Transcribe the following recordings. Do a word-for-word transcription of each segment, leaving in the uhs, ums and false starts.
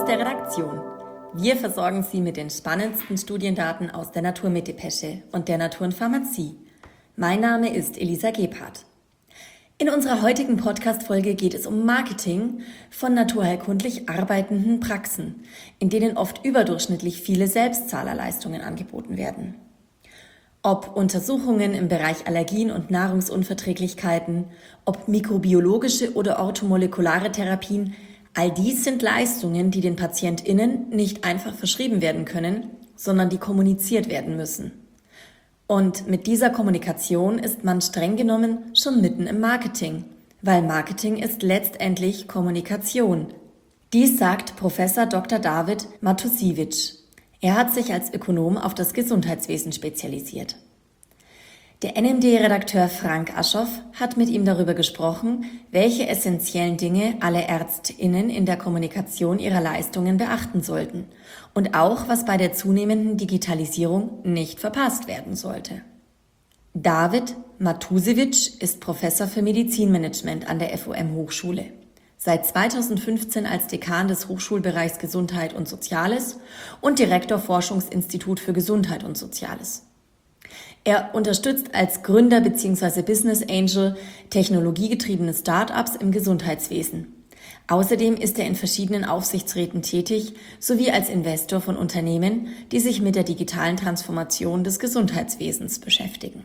aus der Redaktion. Wir versorgen Sie mit den spannendsten Studiendaten aus der Naturmedepesche und der Naturenpharmazie. Mein Name ist Elisa Gebhardt. In unserer heutigen Podcast-Folge geht es um Marketing von naturheilkundlich arbeitenden Praxen, in denen oft überdurchschnittlich viele Selbstzahlerleistungen angeboten werden. Ob Untersuchungen im Bereich Allergien und Nahrungsunverträglichkeiten, ob mikrobiologische oder orthomolekulare Therapien, all dies sind Leistungen, die den PatientInnen nicht einfach verschrieben werden können, sondern die kommuniziert werden müssen. Und mit dieser Kommunikation ist man streng genommen schon mitten im Marketing, weil Marketing ist letztendlich Kommunikation. Dies sagt Professor Doktor David Matusiewicz. Er hat sich als Ökonom auf das Gesundheitswesen spezialisiert. Der N M D-Redakteur Frank Aschoff hat mit ihm darüber gesprochen, welche essentiellen Dinge alle ÄrztInnen in der Kommunikation ihrer Leistungen beachten sollten und auch, was bei der zunehmenden Digitalisierung nicht verpasst werden sollte. David Matusiewicz ist Professor für Medizinmanagement an der F O M-Hochschule. Seit zweitausendfünfzehn als Dekan des Hochschulbereichs Gesundheit und Soziales und Direktor Forschungsinstitut für Gesundheit und Soziales. Er unterstützt als Gründer bzw. Business Angel technologiegetriebene Start-ups im Gesundheitswesen. Außerdem ist er in verschiedenen Aufsichtsräten tätig, sowie als Investor von Unternehmen, die sich mit der digitalen Transformation des Gesundheitswesens beschäftigen.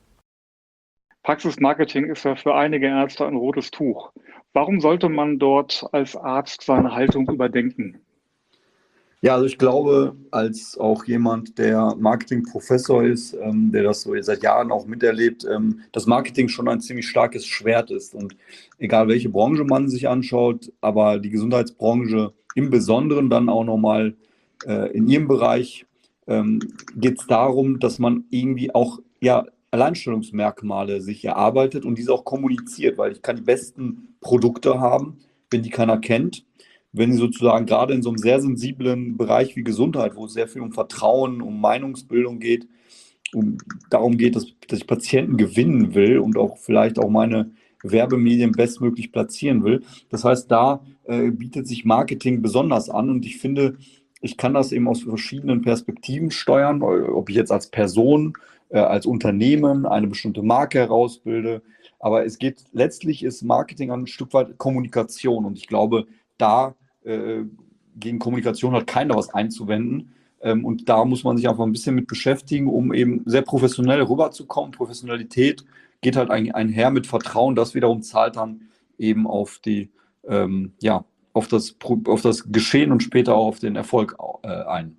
Praxismarketing ist ja für einige Ärzte ein rotes Tuch. Warum sollte man dort als Arzt seine Haltung überdenken? Ja, also ich glaube, als auch jemand, der Marketingprofessor ist, ähm, der das so seit Jahren auch miterlebt, ähm, dass Marketing schon ein ziemlich starkes Schwert ist. Und egal welche Branche man sich anschaut, aber die Gesundheitsbranche im Besonderen dann auch nochmal äh, in ihrem Bereich, ähm, geht es darum, dass man irgendwie auch ja, Alleinstellungsmerkmale sich erarbeitet und diese auch kommuniziert, weil ich kann die besten Produkte haben, wenn die keiner kennt. Wenn sie sozusagen gerade in so einem sehr sensiblen Bereich wie Gesundheit, wo es sehr viel um Vertrauen, um Meinungsbildung geht, um darum geht, dass, dass ich Patienten gewinnen will und auch vielleicht auch meine Werbemedien bestmöglich platzieren will. Das heißt, da äh, bietet sich Marketing besonders an und ich finde, ich kann das eben aus verschiedenen Perspektiven steuern, ob ich jetzt als Person, äh, als Unternehmen eine bestimmte Marke herausbilde. Aber es geht, letztlich ist Marketing ein Stück weit Kommunikation und ich glaube, da äh, gegen Kommunikation hat keiner was einzuwenden. Ähm, und da muss man sich einfach ein bisschen mit beschäftigen, um eben sehr professionell rüberzukommen. Professionalität geht halt eigentlich einher mit Vertrauen. Das wiederum zahlt dann eben auf die, ähm, ja, auf das, auf das Geschehen und später auch auf den Erfolg äh, ein.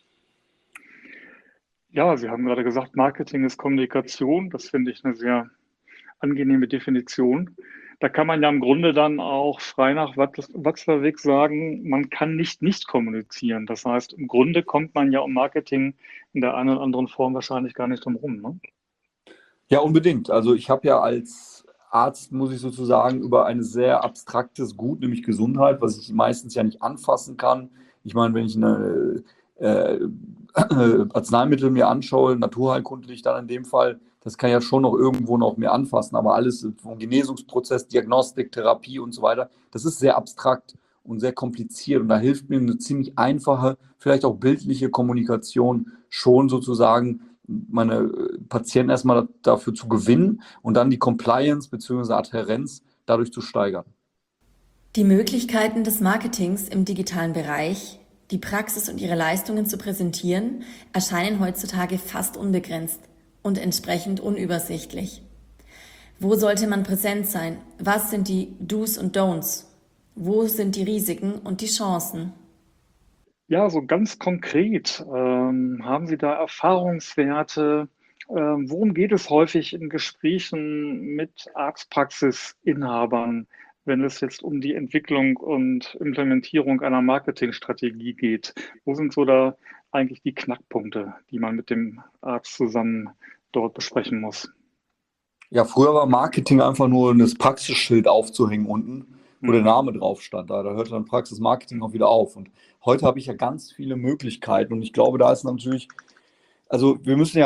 Ja, Sie haben gerade gesagt, Marketing ist Kommunikation. Das finde ich eine sehr angenehme Definition. Da kann man ja im Grunde dann auch frei nach Watzlawick sagen, man kann nicht nicht kommunizieren. Das heißt, im Grunde kommt man ja um Marketing in der einen oder anderen Form wahrscheinlich gar nicht drum rum, ne? Ja, unbedingt. Also ich habe ja als Arzt, muss ich sozusagen, über ein sehr abstraktes Gut, nämlich Gesundheit, was ich meistens ja nicht anfassen kann. Ich meine, wenn ich eine äh, Arzneimittel mir anschaue, naturheilkundlich dann in dem Fall, das kann ja schon noch irgendwo noch mehr anfassen, aber alles vom Genesungsprozess, Diagnostik, Therapie und so weiter, das ist sehr abstrakt und sehr kompliziert und da hilft mir eine ziemlich einfache, vielleicht auch bildliche Kommunikation schon sozusagen, meine Patienten erstmal dafür zu gewinnen und dann die Compliance bzw. Adhärenz dadurch zu steigern. Die Möglichkeiten des Marketings im digitalen Bereich, die Praxis und ihre Leistungen zu präsentieren, erscheinen heutzutage fast unbegrenzt und entsprechend unübersichtlich. Wo sollte man präsent sein? Was sind die Do's und Don'ts? Wo sind die Risiken und die Chancen? Ja, so ganz konkret, ähm, haben Sie da Erfahrungswerte? Ähm, worum geht es häufig in Gesprächen mit Arztpraxisinhabern, wenn es jetzt um die Entwicklung und Implementierung einer Marketingstrategie geht? Wo sind so da eigentlich die Knackpunkte, die man mit dem Arzt zusammen dort besprechen muss? Ja, früher war Marketing einfach nur das Praxisschild aufzuhängen unten, wo der Mhm. Name drauf stand. Da, da hörte dann Praxismarketing auch wieder auf. Und heute habe ich ja ganz viele Möglichkeiten. Und ich glaube, da ist natürlich, also wir müssen ja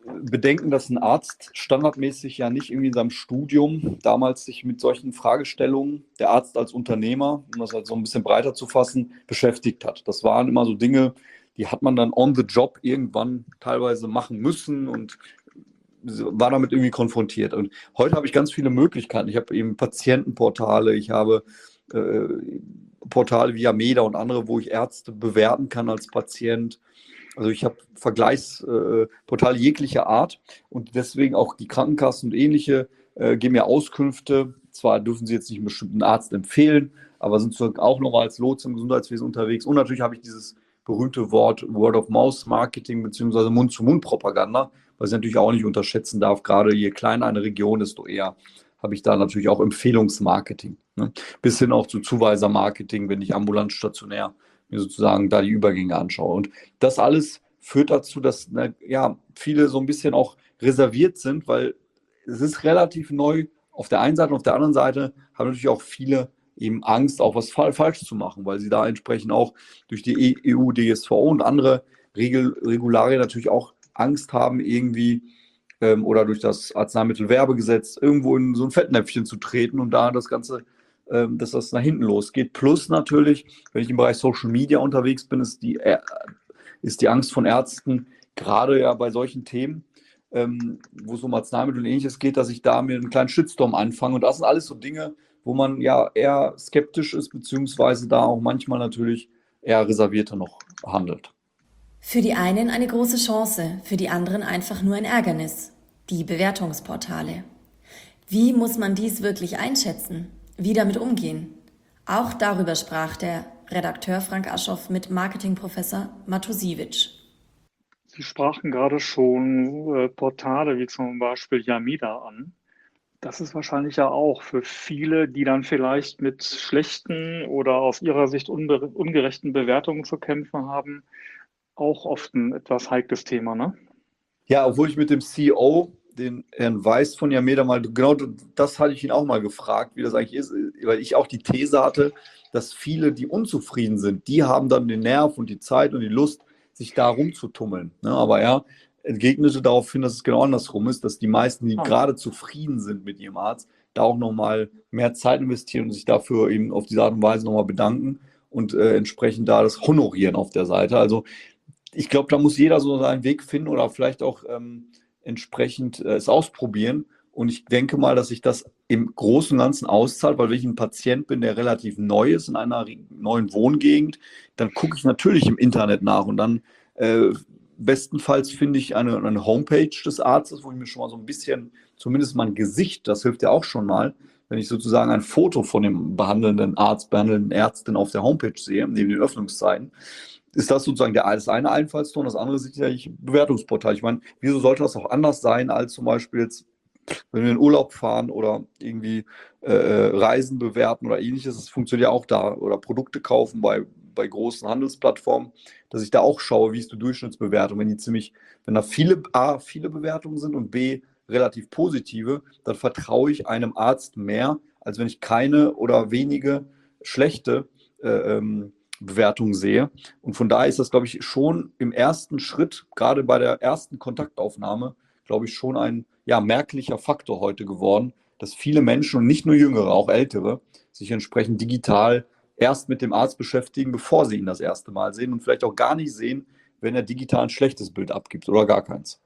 bedenken, dass ein Arzt standardmäßig ja nicht irgendwie in seinem Studium damals sich mit solchen Fragestellungen, der Arzt als Unternehmer, um das halt so ein bisschen breiter zu fassen, beschäftigt hat. Das waren immer so Dinge, die hat man dann on the job irgendwann teilweise machen müssen und war damit irgendwie konfrontiert. Und heute habe ich ganz viele Möglichkeiten. Ich habe eben Patientenportale, ich habe äh, Portale wie Yameda und andere, wo ich Ärzte bewerten kann als Patient. Also ich habe Vergleichsportale äh, jeglicher Art und deswegen auch die Krankenkassen und ähnliche äh, geben mir Auskünfte. Zwar dürfen sie jetzt nicht einen bestimmten Arzt empfehlen, aber sind auch noch als Lotse im Gesundheitswesen unterwegs. Und natürlich habe ich dieses berühmte Wort Word-of-Mouth-Marketing bzw. Mund-zu-Mund-Propaganda, was ich natürlich auch nicht unterschätzen darf. Gerade je kleiner eine Region, desto eher habe ich da natürlich auch Empfehlungsmarketing. Ne? Bis hin auch zu Zuweisermarketing, wenn ich ambulant stationär mir sozusagen da die Übergänge anschaue. Und das alles führt dazu, dass na, ja, viele so ein bisschen auch reserviert sind, weil es ist relativ neu auf der einen Seite und auf der anderen Seite haben natürlich auch viele eben Angst, auch was fa- falsch zu machen, weil sie da entsprechend auch durch die E U-D S V O und andere Regel Regularien natürlich auch Angst haben, irgendwie ähm, oder durch das Arzneimittelwerbegesetz irgendwo in so ein Fettnäpfchen zu treten und da das Ganze, ähm, dass das nach hinten losgeht. Plus natürlich, wenn ich im Bereich Social Media unterwegs bin, ist die, äh, ist die Angst von Ärzten, gerade ja bei solchen Themen, ähm, wo es um Arzneimittel und ähnliches geht, dass ich da mir einen kleinen Shitstorm anfange. Und das sind alles so Dinge, wo man ja eher skeptisch ist, beziehungsweise da auch manchmal natürlich eher reservierter noch handelt. Für die einen eine große Chance, für die anderen einfach nur ein Ärgernis. Die Bewertungsportale. Wie muss man dies wirklich einschätzen? Wie damit umgehen? Auch darüber sprach der Redakteur Frank Aschoff mit Marketingprofessor Matusiewicz. Sie sprachen gerade schon äh, Portale wie zum Beispiel Yameda an. Das ist wahrscheinlich ja auch für viele, die dann vielleicht mit schlechten oder aus ihrer Sicht unbe ungerechten Bewertungen zu kämpfen haben, auch oft ein etwas heikles Thema, ne? Ja, obwohl ich mit dem C E O, den Herrn Weiß von Yameda, mal genau das hatte ich ihn auch mal gefragt, wie das eigentlich ist, weil ich auch die These hatte, dass viele, die unzufrieden sind, die haben dann den Nerv und die Zeit und die Lust, sich da rumzutummeln. Ne? Aber er entgegnete daraufhin, dass es genau andersrum ist, dass die meisten, die Ah, gerade zufrieden sind mit ihrem Arzt, da auch nochmal mehr Zeit investieren und sich dafür eben auf diese Art und Weise nochmal bedanken und äh, entsprechend da das honorieren auf der Seite. Also ich glaube, da muss jeder so seinen Weg finden oder vielleicht auch ähm, entsprechend äh, es ausprobieren. Und ich denke mal, dass sich das im Großen und Ganzen auszahlt, weil wenn ich ein Patient bin, der relativ neu ist in einer neuen Wohngegend, dann gucke ich natürlich im Internet nach und dann äh, bestenfalls finde ich eine, eine Homepage des Arztes, wo ich mir schon mal so ein bisschen, zumindest mein Gesicht, das hilft ja auch schon mal, wenn ich sozusagen ein Foto von dem behandelnden Arzt, behandelnden Ärztin auf der Homepage sehe, neben den Öffnungszeiten, ist das sozusagen der, das eine Einfallstor. Das andere ist sicherlich Bewertungsportal. Ich meine, wieso sollte das auch anders sein, als zum Beispiel jetzt, wenn wir in Urlaub fahren oder irgendwie äh, Reisen bewerten oder ähnliches. Das funktioniert ja auch da. Oder Produkte kaufen bei, bei großen Handelsplattformen, dass ich da auch schaue, wie ist die Durchschnittsbewertung. Wenn die ziemlich, wenn da viele, A, viele Bewertungen sind und B, relativ positive, dann vertraue ich einem Arzt mehr, als wenn ich keine oder wenige schlechte äh, ähm, Bewertung sehe. Und von daher ist das, glaube ich, schon im ersten Schritt, gerade bei der ersten Kontaktaufnahme, glaube ich, schon ein ja, merklicher Faktor heute geworden, dass viele Menschen und nicht nur Jüngere, auch Ältere, sich entsprechend digital erst mit dem Arzt beschäftigen, bevor sie ihn das erste Mal sehen und vielleicht auch gar nicht sehen, wenn er digital ein schlechtes Bild abgibt oder gar keins.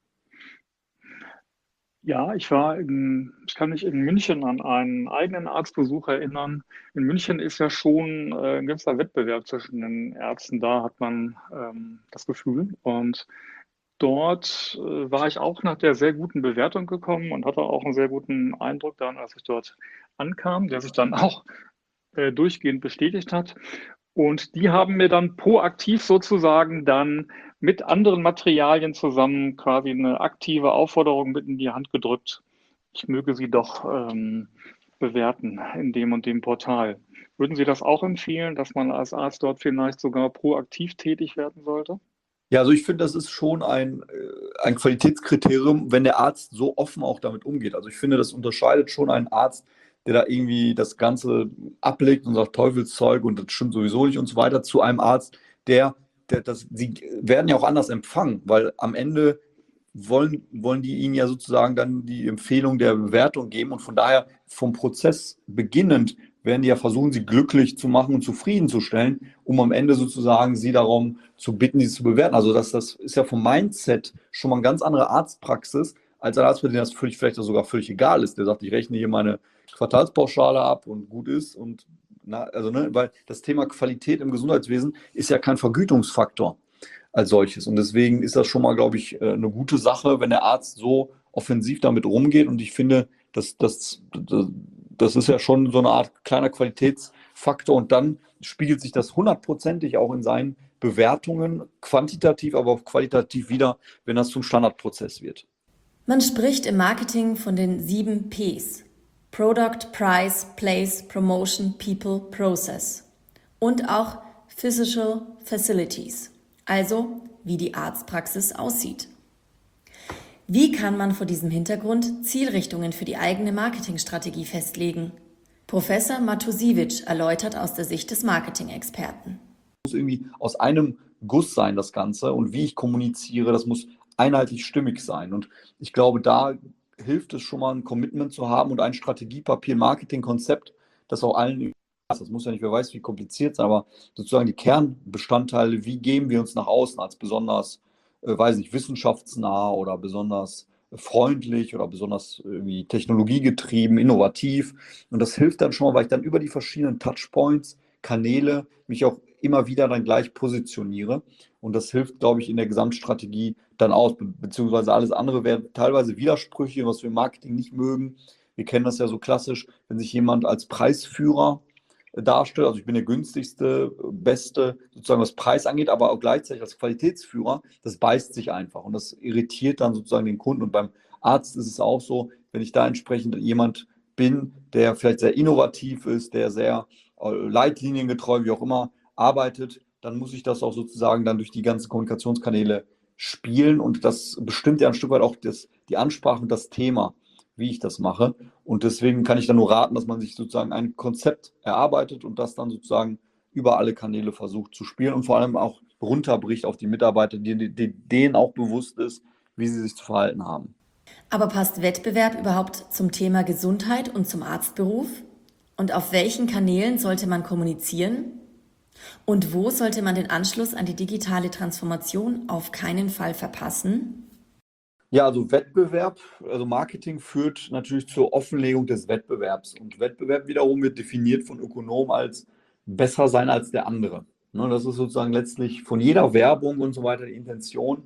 ja, ich war in, ich kann mich in München an einen eigenen Arztbesuch erinnern. In München ist ja schon äh, ein gewisser Wettbewerb zwischen den Ärzten da, hat man ähm, das Gefühl. Und dort äh, war ich auch nach der sehr guten Bewertung gekommen und hatte auch einen sehr guten Eindruck dann, als ich dort ankam, der sich dann auch äh, durchgehend bestätigt hat. Und die haben mir dann proaktiv sozusagen dann mit anderen Materialien zusammen quasi eine aktive Aufforderung mit in die Hand gedrückt. Ich möge sie doch ähm, bewerten in dem und dem Portal. Würden Sie das auch empfehlen, dass man als Arzt dort vielleicht sogar proaktiv tätig werden sollte? Ja, also ich finde, das ist schon ein, äh, ein Qualitätskriterium, wenn der Arzt so offen auch damit umgeht. Also ich finde, das unterscheidet schon einen Arzt, der da irgendwie das Ganze ablegt und sagt Teufelszeug und das stimmt sowieso nicht und so weiter, zu einem Arzt, der, der das, sie werden ja auch anders empfangen, weil am Ende wollen, wollen die ihnen ja sozusagen dann die Empfehlung der Bewertung geben und von daher vom Prozess beginnend werden die ja versuchen, sie glücklich zu machen und zufriedenzustellen, um am Ende sozusagen sie darum zu bitten, sie zu bewerten. Also das, das ist ja vom Mindset schon mal eine ganz andere Arztpraxis, als ein Arzt, für den das völlig, vielleicht sogar völlig egal ist. Der sagt, ich rechne hier meine Quartalspauschale ab und gut ist. Und na, also, ne, weil das Thema Qualität im Gesundheitswesen ist ja kein Vergütungsfaktor als solches. Und deswegen ist das schon mal, glaube ich, eine gute Sache, wenn der Arzt so offensiv damit rumgeht. Und ich finde, das, das, das, das ist ja schon so eine Art kleiner Qualitätsfaktor. Und dann spiegelt sich das hundertprozentig auch in seinen Bewertungen, quantitativ, aber auch qualitativ wieder, wenn das zum Standardprozess wird. Man spricht im Marketing von den sieben Ps. Product, Price, Place, Promotion, People, Process. Und auch Physical Facilities. Also, wie die Arztpraxis aussieht. Wie kann man vor diesem Hintergrund Zielrichtungen für die eigene Marketingstrategie festlegen? Professor Matusiewicz erläutert aus der Sicht des Marketing-Experten. Es muss irgendwie aus einem Guss sein, das Ganze. Und wie ich kommuniziere, das muss einheitlich stimmig sein. Und ich glaube, da hilft es schon mal, ein Commitment zu haben und ein Strategiepapier, ein Marketingkonzept, das auch allen. Das muss ja nicht, wer weiß, wie kompliziert sein, aber sozusagen die Kernbestandteile, wie geben wir uns nach außen als besonders, äh, weiß nicht, wissenschaftsnah oder besonders freundlich oder besonders irgendwie technologiegetrieben, innovativ. Und das hilft dann schon mal, weil ich dann über die verschiedenen Touchpoints, Kanäle mich auch immer wieder dann gleich positioniere. Und das hilft, glaube ich, in der Gesamtstrategie dann aus, be beziehungsweise alles andere wäre teilweise Widersprüche, was wir im Marketing nicht mögen. Wir kennen das ja so klassisch, wenn sich jemand als Preisführer darstellt, also ich bin der günstigste, beste, sozusagen was Preis angeht, aber auch gleichzeitig als Qualitätsführer, das beißt sich einfach und das irritiert dann sozusagen den Kunden. Und beim Arzt ist es auch so, wenn ich da entsprechend jemand bin, der vielleicht sehr innovativ ist, der sehr äh, leitliniengetreu, wie auch immer, arbeitet, dann muss ich das auch sozusagen dann durch die ganzen Kommunikationskanäle spielen und das bestimmt ja ein Stück weit auch das, die Ansprache und das Thema, wie ich das mache. Und deswegen kann ich dann nur raten, dass man sich sozusagen ein Konzept erarbeitet und das dann sozusagen über alle Kanäle versucht zu spielen und vor allem auch runterbricht auf die Mitarbeiter, die, die, denen auch bewusst ist, wie sie sich zu verhalten haben. Aber passt Wettbewerb überhaupt zum Thema Gesundheit und zum Arztberuf? Und auf welchen Kanälen sollte man kommunizieren? Und wo sollte man den Anschluss an die digitale Transformation auf keinen Fall verpassen? Ja, also Wettbewerb, also Marketing führt natürlich zur Offenlegung des Wettbewerbs. Und Wettbewerb wiederum wird definiert von Ökonomen als besser sein als der andere. Ne, das ist sozusagen letztlich von jeder Werbung und so weiter die Intention,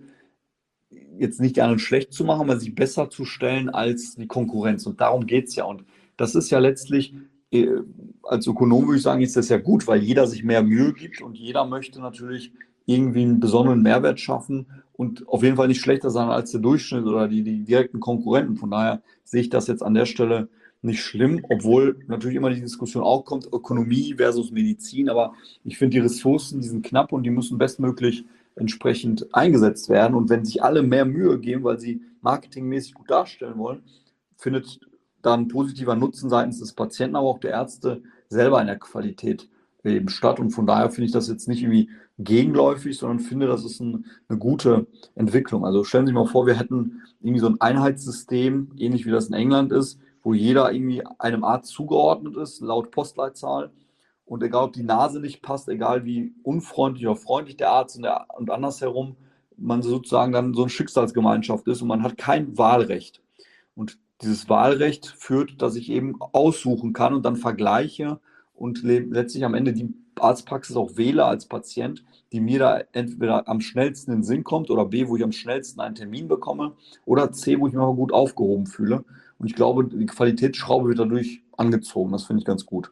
jetzt nicht einen schlecht zu machen, aber sich besser zu stellen als die Konkurrenz. Und darum geht es ja. Und das ist ja letztlich, äh, als Ökonom würde ich sagen, ist das ja gut, weil jeder sich mehr Mühe gibt und jeder möchte natürlich irgendwie einen besonderen Mehrwert schaffen und auf jeden Fall nicht schlechter sein als der Durchschnitt oder die, die direkten Konkurrenten. Von daher sehe ich das jetzt an der Stelle nicht schlimm, obwohl natürlich immer die Diskussion auch kommt, Ökonomie versus Medizin. Aber ich finde, die Ressourcen, die sind knapp und die müssen bestmöglich entsprechend eingesetzt werden. Und wenn sich alle mehr Mühe geben, weil sie marketingmäßig gut darstellen wollen, findet dann positiver Nutzen seitens des Patienten, aber auch der Ärzte selber in der Qualität eben statt. Und von daher finde ich das jetzt nicht irgendwie gegenläufig, sondern finde, das ist ein, eine gute Entwicklung. Also stellen Sie sich mal vor, wir hätten irgendwie so ein Einheitssystem, ähnlich wie das in England ist, wo jeder irgendwie einem Arzt zugeordnet ist, laut Postleitzahl. Und egal, ob die Nase nicht passt, egal wie unfreundlich oder freundlich der Arzt und, der, und andersherum, man sozusagen dann so eine Schicksalsgemeinschaft ist und man hat kein Wahlrecht. Und dieses Wahlrecht führt, dass ich eben aussuchen kann und dann vergleiche und letztlich am Ende die Arztpraxis auch wähle als Patient, die mir da entweder am schnellsten in den Sinn kommt oder B, wo ich am schnellsten einen Termin bekomme oder C, wo ich mich aber gut aufgehoben fühle. Und ich glaube, die Qualitätsschraube wird dadurch angezogen. Das finde ich ganz gut.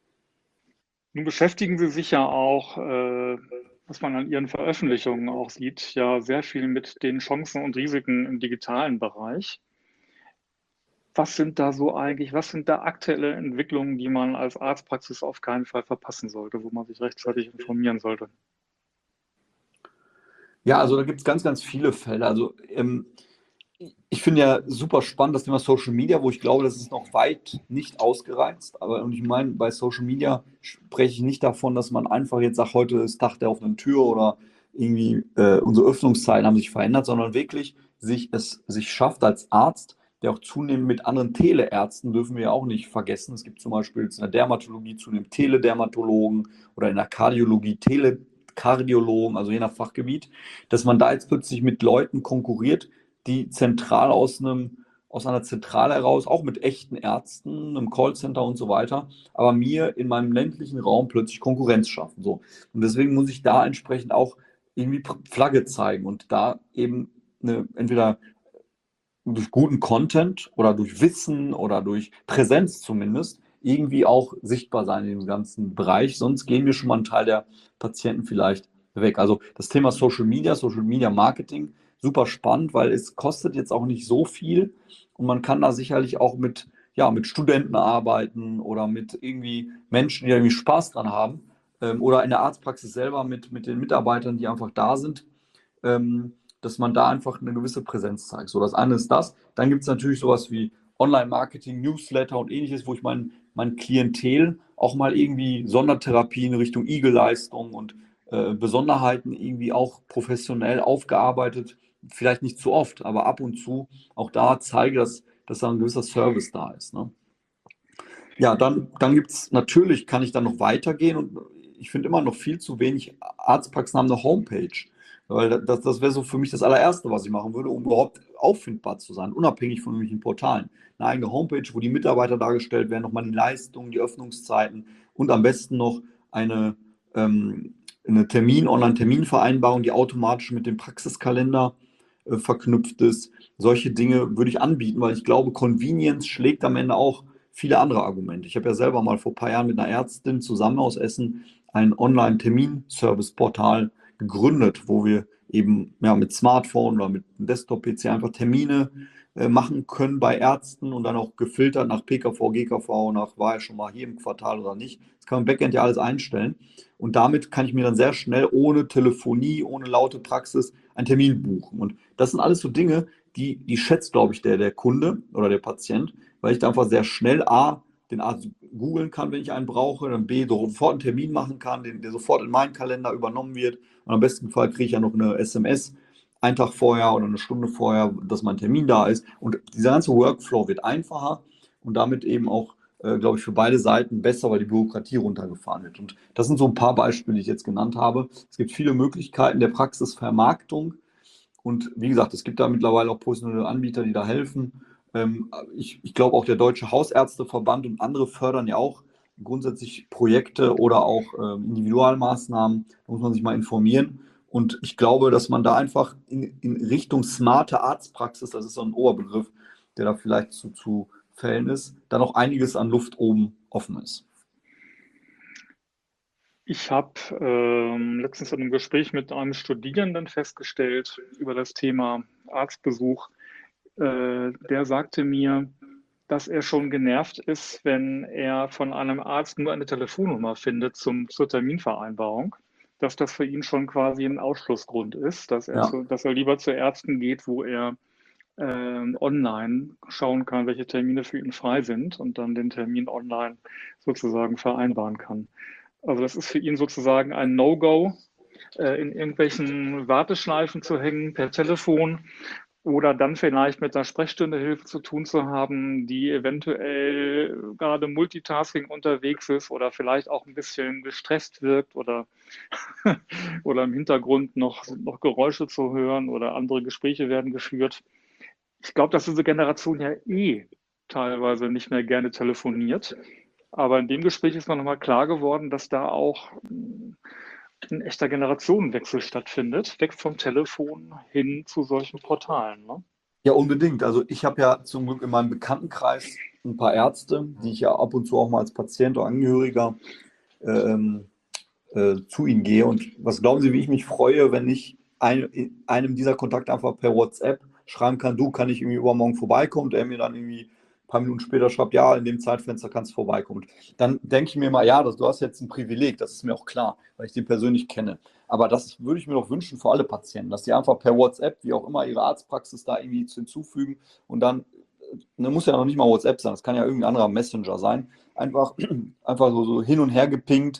Nun beschäftigen Sie sich ja auch, äh, was man an Ihren Veröffentlichungen auch sieht, ja sehr viel mit den Chancen und Risiken im digitalen Bereich. Was sind da so eigentlich, was sind da aktuelle Entwicklungen, die man als Arztpraxis auf keinen Fall verpassen sollte, wo man sich rechtzeitig informieren sollte? Ja, also da gibt es ganz, ganz viele Fälle. Also ähm, ich finde ja super spannend das Thema Social Media, wo ich glaube, das ist noch weit nicht ausgereizt. Aber und ich meine, bei Social Media spreche ich nicht davon, dass man einfach jetzt sagt, heute ist Tag der offenen Tür oder irgendwie äh, unsere Öffnungszeiten haben sich verändert, sondern wirklich, sich es sich schafft als Arzt, der auch zunehmend mit anderen Teleärzten, dürfen wir ja auch nicht vergessen. Es gibt zum Beispiel jetzt in der Dermatologie zunehmend Teledermatologen oder in der Kardiologie Telekardiologen, also je nach Fachgebiet, dass man da jetzt plötzlich mit Leuten konkurriert, die zentral aus einem aus einer Zentrale heraus, auch mit echten Ärzten, einem Callcenter und so weiter, aber mir in meinem ländlichen Raum plötzlich Konkurrenz schaffen. So. Und deswegen muss ich da entsprechend auch irgendwie Flagge zeigen und da eben eine, entweder durch guten Content oder durch Wissen oder durch Präsenz zumindest irgendwie auch sichtbar sein in dem ganzen Bereich. Sonst gehen wir schon mal einen Teil der Patienten vielleicht weg. Also das Thema Social Media, Social Media Marketing, super spannend, weil es kostet jetzt auch nicht so viel und man kann da sicherlich auch mit, ja, mit Studenten arbeiten oder mit irgendwie Menschen, die da irgendwie Spaß dran haben, ähm, oder in der Arztpraxis selber mit, mit den Mitarbeitern, die einfach da sind. Ähm, dass man da einfach eine gewisse Präsenz zeigt. So, das eine ist das. Dann gibt es natürlich sowas wie Online-Marketing, Newsletter und ähnliches, wo ich mein, mein Klientel auch mal irgendwie Sondertherapien Richtung I G E-Leistung und äh, Besonderheiten irgendwie auch professionell aufgearbeitet. Vielleicht nicht zu oft, aber ab und zu auch da zeige, dass, dass da ein gewisser Service da ist. Ne? Ja, dann, dann gibt es natürlich, kann ich dann noch weitergehen und ich finde immer noch viel zu wenig Arztpraxen haben eine Homepage. Weil das, das wäre so für mich das allererste, was ich machen würde, um überhaupt auffindbar zu sein, unabhängig von irgendwelchen Portalen. Eine eigene Homepage, wo die Mitarbeiter dargestellt werden, nochmal die Leistungen, die Öffnungszeiten und am besten noch eine, ähm, eine Termin, Online-Terminvereinbarung, die automatisch mit dem Praxiskalender äh, verknüpft ist. Solche Dinge würde ich anbieten, weil ich glaube, Convenience schlägt am Ende auch viele andere Argumente. Ich habe ja selber mal vor ein paar Jahren mit einer Ärztin zusammen aus Essen ein Online-Termin-Service-Portal gegründet, wo wir eben ja, mit Smartphone oder mit einem Desktop-P C einfach Termine äh, machen können bei Ärzten und dann auch gefiltert nach P K V, G K V, nach war er schon mal hier im Quartal oder nicht. Das kann man im Backend ja alles einstellen. Und damit kann ich mir dann sehr schnell ohne Telefonie, ohne laute Praxis einen Termin buchen. Und das sind alles so Dinge, die, die schätzt, glaube ich, der, der Kunde oder der Patient, weil ich da einfach sehr schnell A, den Arzt googeln kann, wenn ich einen brauche, dann B, sofort einen Termin machen kann, den, der sofort in meinen Kalender übernommen wird. Und am besten Fall kriege ich ja noch eine S M S einen Tag vorher oder eine Stunde vorher, dass mein Termin da ist. Und dieser ganze Workflow wird einfacher und damit eben auch, äh, glaube ich, für beide Seiten besser, weil die Bürokratie runtergefahren wird. Und das sind so ein paar Beispiele, die ich jetzt genannt habe. Es gibt viele Möglichkeiten der Praxisvermarktung. Und wie gesagt, es gibt da mittlerweile auch professionelle Anbieter, die da helfen. Ähm, ich ich glaube auch der Deutsche Hausärzteverband und andere fördern ja auch grundsätzlich Projekte oder auch ähm, Individualmaßnahmen. Da muss man sich mal informieren. Und ich glaube, dass man da einfach in, in Richtung smarte Arztpraxis, das ist so ein Oberbegriff, der da vielleicht zu, zu Fällen ist, da noch einiges an Luft oben offen ist. Ich habe ähm, letztens in einem Gespräch mit einem Studierenden festgestellt über das Thema Arztbesuch. Äh, der sagte mir, dass er schon genervt ist, wenn er von einem Arzt nur eine Telefonnummer findet zum, zur Terminvereinbarung, dass das für ihn schon quasi ein Ausschlussgrund ist, dass er, Ja. zu, dass er lieber zu Ärzten geht, wo er äh, online schauen kann, welche Termine für ihn frei sind und dann den Termin online sozusagen vereinbaren kann. Also das ist für ihn sozusagen ein No-Go, äh, in irgendwelchen Warteschleifen zu hängen per Telefon oder dann vielleicht mit einer Sprechstundehilfe zu tun zu haben, die eventuell gerade Multitasking unterwegs ist oder vielleicht auch ein bisschen gestresst wirkt oder, oder im Hintergrund noch, noch Geräusche zu hören oder andere Gespräche werden geführt. Ich glaube, dass diese Generation ja eh teilweise nicht mehr gerne telefoniert. Aber in dem Gespräch ist mir nochmal klar geworden, dass da auch ein echter Generationenwechsel stattfindet, weg vom Telefon hin zu solchen Portalen. Ne? Ja, unbedingt. Also ich habe ja zum Glück in meinem Bekanntenkreis ein paar Ärzte, die ich ja ab und zu auch mal als Patient oder Angehöriger ähm, äh, zu ihnen gehe. Und was glauben Sie, wie ich mich freue, wenn ich ein, einem dieser Kontakte einfach per WhatsApp schreiben kann, du, kann ich irgendwie übermorgen vorbeikommen? Und er mir dann irgendwie ein paar Minuten später schreibt, ja, in dem Zeitfenster kannst du vorbeikommen. Dann denke ich mir mal, ja, das, du hast jetzt ein Privileg, das ist mir auch klar, weil ich den persönlich kenne. Aber das würde ich mir doch wünschen für alle Patienten, dass sie einfach per WhatsApp, wie auch immer, ihre Arztpraxis da irgendwie hinzufügen und dann, ne, muss ja noch nicht mal WhatsApp sein, das kann ja irgendein anderer Messenger sein, einfach, einfach so, so hin und her gepinkt,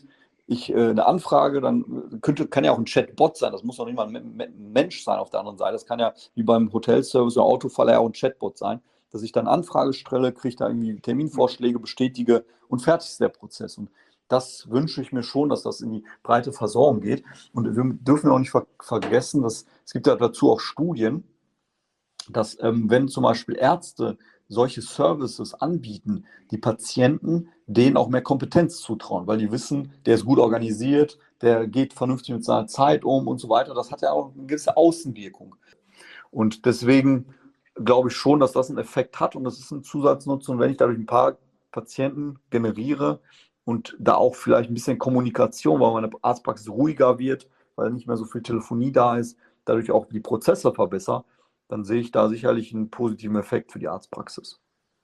ich äh, eine Anfrage, dann könnte, kann ja auch ein Chatbot sein, das muss doch nicht mal ein, ein Mensch sein auf der anderen Seite, das kann ja wie beim Hotelservice oder Autofaller ja auch ein Chatbot sein, dass ich dann Anfrage stelle, kriege da irgendwie Terminvorschläge, bestätige und fertig ist der Prozess. Und das wünsche ich mir schon, dass das in die breite Versorgung geht. Und wir dürfen auch nicht ver- vergessen, dass es gibt ja dazu auch Studien, dass ähm, wenn zum Beispiel Ärzte solche Services anbieten, die Patienten denen auch mehr Kompetenz zutrauen, weil die wissen, der ist gut organisiert, der geht vernünftig mit seiner Zeit um und so weiter. Das hat ja auch eine gewisse Außenwirkung. Und deswegen glaube ich schon, dass das einen Effekt hat und das ist ein Zusatznutzen. Wenn ich dadurch ein paar Patienten generiere und da auch vielleicht ein bisschen Kommunikation, weil meine Arztpraxis ruhiger wird, weil nicht mehr so viel Telefonie da ist, dadurch auch die Prozesse verbessere, dann sehe ich da sicherlich einen positiven Effekt für die Arztpraxis.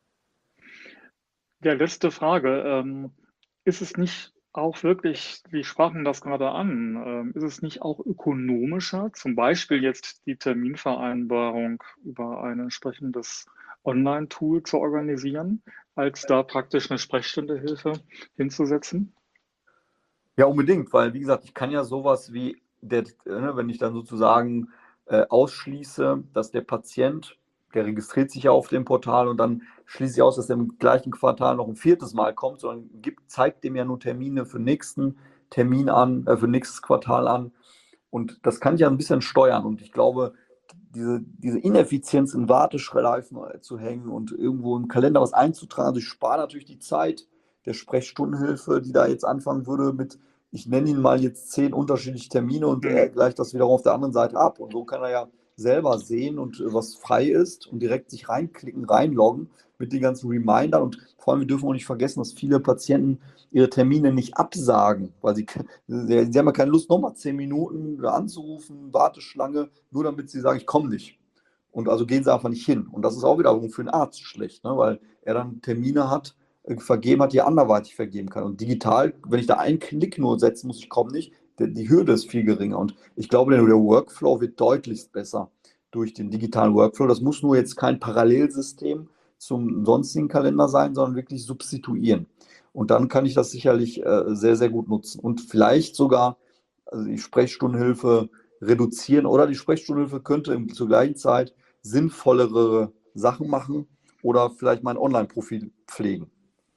Ja, letzte Frage. Ähm, ist es nicht auch wirklich, Sie sprachen das gerade an, ähm, ist es nicht auch ökonomischer, zum Beispiel jetzt die Terminvereinbarung über ein entsprechendes Online-Tool zu organisieren, als da praktisch eine Sprechstundehilfe hinzusetzen? Ja, unbedingt, weil wie gesagt, ich kann ja sowas wie, der, äh, wenn ich dann sozusagen äh, ausschließe, dass der Patient, der registriert sich ja auf dem Portal und dann schließe ich aus, dass er im gleichen Quartal noch ein viertes Mal kommt, sondern gibt, zeigt dem ja nur Termine für nächsten Termin an, äh, für nächstes Quartal an. Und das kann ich ja ein bisschen steuern. Und ich glaube, diese, diese Ineffizienz in Warteschleifen zu hängen und irgendwo im Kalender was einzutragen, also ich spare natürlich die Zeit der Sprechstundenhilfe, die da jetzt anfangen würde mit, ich nenne ihn mal jetzt zehn unterschiedliche Termine und er Mhm. gleicht das wiederum auf der anderen Seite ab. Und so kann er ja selber sehen und äh, was frei ist und direkt sich reinklicken, reinloggen mit den ganzen Remindern. Und vor allem, wir dürfen auch nicht vergessen, dass viele Patienten ihre Termine nicht absagen, weil sie, sie, sie haben ja keine Lust, nochmal zehn Minuten anzurufen, Warteschlange, nur damit sie sagen, ich komme nicht. Und also gehen sie einfach nicht hin. Und das ist auch wiederum für den Arzt schlecht, ne? Weil er dann Termine hat, äh, vergeben hat, die er anderweitig vergeben kann. Und digital, wenn ich da einen Klick nur setzen muss, ich komme nicht, die, die Hürde ist viel geringer. Und ich glaube, der, der Workflow wird deutlichst besser durch den digitalen Workflow. Das muss nur jetzt kein Parallelsystem zum sonstigen Kalender sein, sondern wirklich substituieren. Und dann kann ich das sicherlich äh, sehr, sehr gut nutzen. Und vielleicht sogar also die Sprechstundenhilfe reduzieren oder die Sprechstundenhilfe könnte im, zur gleichen Zeit sinnvollere Sachen machen oder vielleicht mein Online-Profil pflegen.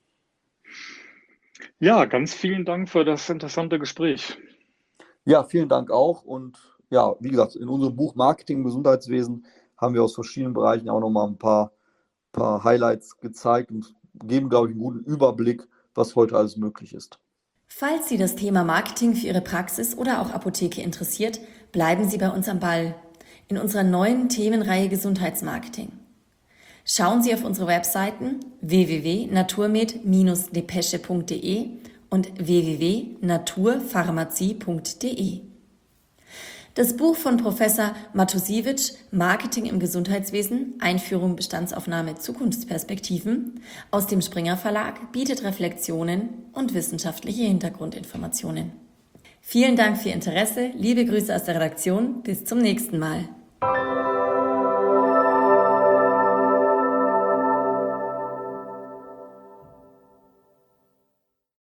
Ja, ganz vielen Dank für das interessante Gespräch. Ja, vielen Dank auch. Und ja, wie gesagt, in unserem Buch Marketing im Gesundheitswesen haben wir aus verschiedenen Bereichen auch nochmal ein paar, paar Highlights gezeigt und geben, glaube ich, einen guten Überblick, was heute alles möglich ist. Falls Sie das Thema Marketing für Ihre Praxis oder auch Apotheke interessiert, bleiben Sie bei uns am Ball in unserer neuen Themenreihe Gesundheitsmarketing. Schauen Sie auf unsere Webseiten w w w punkt naturmed Bindestrich depesche punkt de und w w w punkt naturpharmazie punkt de. Das Buch von Professor Matusiewicz, Marketing im Gesundheitswesen, Einführung, Bestandsaufnahme, Zukunftsperspektiven aus dem Springer Verlag bietet Reflexionen und wissenschaftliche Hintergrundinformationen. Vielen Dank für Ihr Interesse, liebe Grüße aus der Redaktion, bis zum nächsten Mal.